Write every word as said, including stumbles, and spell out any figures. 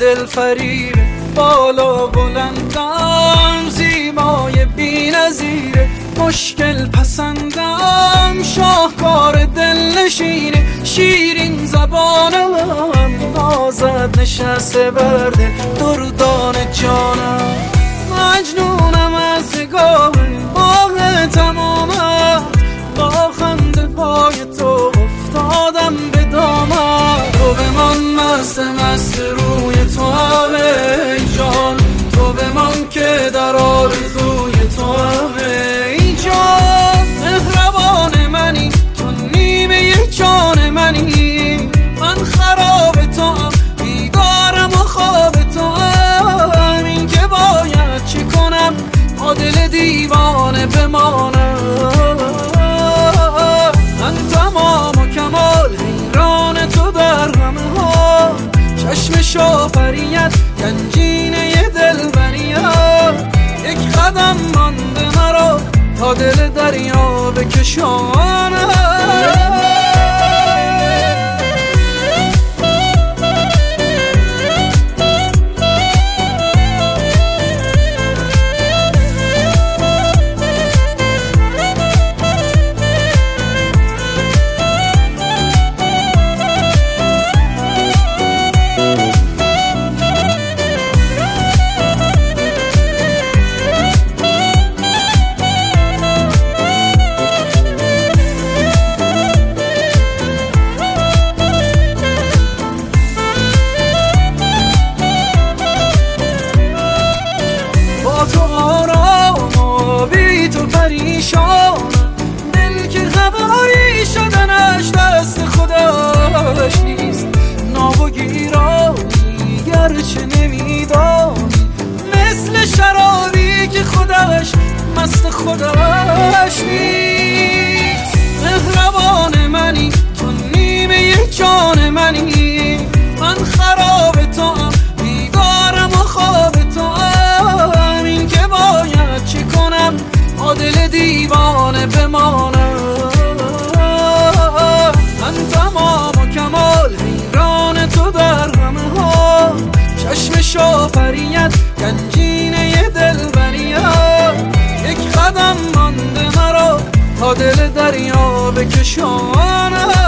دل فریب بالا بلندم، زیبای بی نظیره مشکل پسندم، شاهکار دل نشینه شیرین زبانم، نازد نشسته بر دل دردان جانم، مجنونم از نگاه باغ تمامم، با خنده پای تو افتادم به دامم، تو بمان مست مست روی تو همه جان، تو بمان که در آرزوی تو همه جان، مهربان منی تو نیمه جان منی، من خراب تو هم بیدارم و خواب تو هم، این که باید چی کنم با دل دیوانه بمانم، من تمام و کمال حیران تو در همه ها، چشم شافریت گنجینه دلبریت، یک قدم مانده مرا تا دل دریا بکشانم. دل که خبری شدنش دست خودش نیست، ناب و گیرانی گرچه نمیدانی، مثل شرابی که خودش مست خودش نیست، مهربان منی تو نیمه جان منی، من خراب تو هم بیدارم و خواب تو هم، این که باید چی کنم با دل دیوانه بمانم، من تمام و کمال حیران تو در همه ها، چشم شافریت گنجینه دلبریت، یک قدم مانده مرا تا دل دریا بکشانم.